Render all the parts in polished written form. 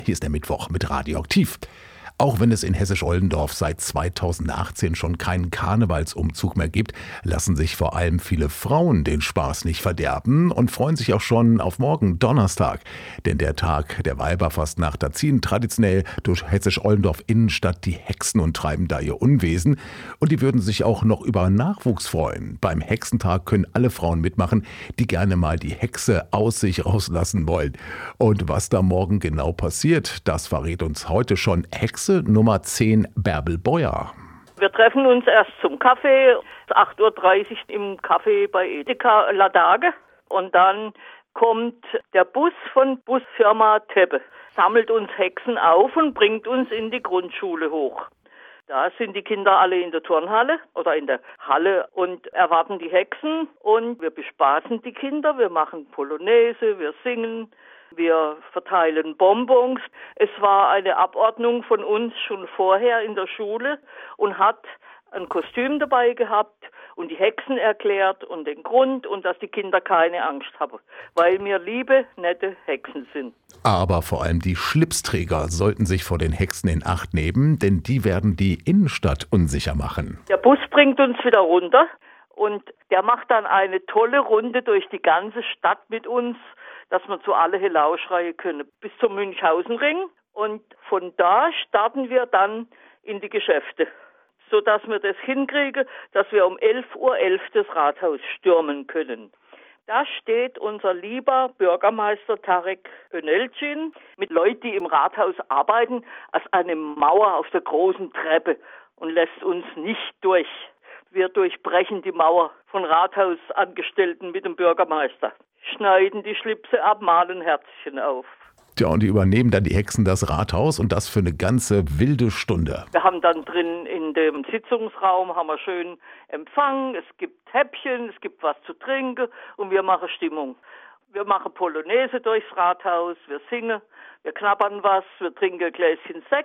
Hier ist der Mittwoch mit Radioaktiv. Auch wenn es in Hessisch-Oldendorf seit 2018 schon keinen Karnevalsumzug mehr gibt, lassen sich vor allem viele Frauen den Spaß nicht verderben und freuen sich auch schon auf morgen Donnerstag. Denn der Tag der Weiberfastnacht, da ziehen traditionell durch Hessisch-Oldendorf Innenstadt die Hexen und treiben da ihr Unwesen. Und die würden sich auch noch über Nachwuchs freuen. Beim Hexentag können alle Frauen mitmachen, die gerne mal die Hexe aus sich rauslassen wollen. Und was da morgen genau passiert, das verrät uns heute schon Hexe Nummer 10, Bärbel Beuer. Wir treffen uns erst zum Kaffee, 8:30 Uhr im Café bei Edeka Ladage. Und dann kommt der Bus von Busfirma Teppe, sammelt uns Hexen auf und bringt uns in die Grundschule hoch. Da sind die Kinder alle in der Turnhalle oder in der Halle und erwarten die Hexen. Und wir bespaßen die Kinder, wir machen Polonaise, wir singen. Wir verteilen Bonbons. Es war eine Abordnung von uns schon vorher in der Schule und hat ein Kostüm dabei gehabt und die Hexen erklärt und den Grund und dass die Kinder keine Angst haben, weil wir liebe, nette Hexen sind. Aber vor allem die Schlipsträger sollten sich vor den Hexen in Acht nehmen, denn die werden die Innenstadt unsicher machen. Der Bus bringt uns wieder runter und der macht dann eine tolle Runde durch die ganze Stadt mit uns, dass wir zu alle Helau-Schreie können, bis zum Münchhausenring. Und von da starten wir dann in die Geschäfte, sodass wir das hinkriegen, dass wir um 11:11 Uhr das Rathaus stürmen können. Da steht unser lieber Bürgermeister Tarek Önelcin mit Leuten, die im Rathaus arbeiten, als eine Mauer auf der großen Treppe und lässt uns nicht durch. Wir durchbrechen die Mauer von Rathausangestellten mit dem Bürgermeister, schneiden die Schlipse ab, malen Herzchen auf. Ja, und die übernehmen dann die Hexen das Rathaus und das für eine ganze wilde Stunde. Wir haben dann drin in dem Sitzungsraum haben wir schön Empfang, es gibt Häppchen, es gibt was zu trinken und wir machen Stimmung. Wir machen Polonaise durchs Rathaus, wir singen, wir knabbern was, wir trinken ein Gläschen Sekt.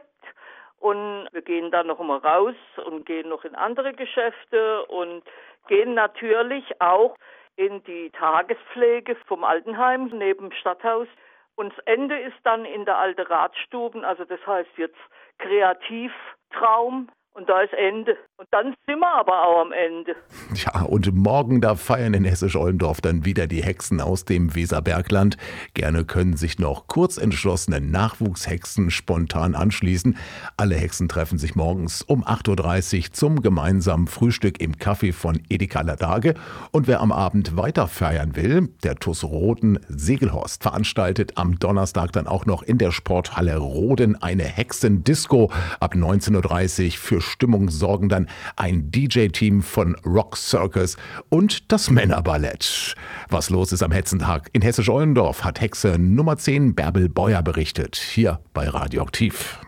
Und wir gehen dann noch mal raus und gehen noch in andere Geschäfte und gehen natürlich auch in die Tagespflege vom Altenheim neben dem Stadthaus. Und das Ende ist dann in der Alte Ratsstuben, also das heißt jetzt Kreativtraum. Und da ist Ende. Und dann sind wir aber auch am Ende. Ja, und morgen da feiern in Hessisch-Oldendorf dann wieder die Hexen aus dem Weserbergland. Gerne können sich noch kurzentschlossene Nachwuchshexen spontan anschließen. Alle Hexen treffen sich morgens um 8:30 Uhr zum gemeinsamen Frühstück im Café von Edeka Ladage. Und wer am Abend weiter feiern will, der TuS Roden Segelhorst veranstaltet am Donnerstag dann auch noch in der Sporthalle Roden eine Hexendisco ab 19:30 Uhr. Für Stimmung sorgen dann ein DJ-Team von Rock Circus und das Männerballett. Was los ist am Hexentag in Hessisch-Oldendorf, hat Hexe Nummer 10 Bärbel Beuer berichtet, hier bei Radioaktiv.